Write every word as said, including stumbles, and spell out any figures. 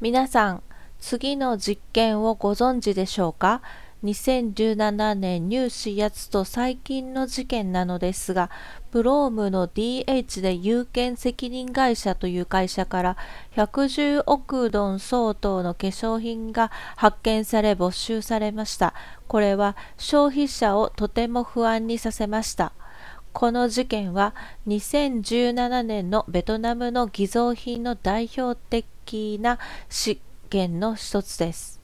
皆さん、次の実験をご存知でしょうか？ にせんじゅうなな 年入試やつと最近の事件なのですが、プロームの ディーエイチ で有限責任会社という会社からひゃくじゅうおくドン相当の化粧品が発見され没収されました。これは消費者をとても不安にさせました。この事件はにせんじゅうななねんのベトナムの偽造品の代表的な事件の一つです。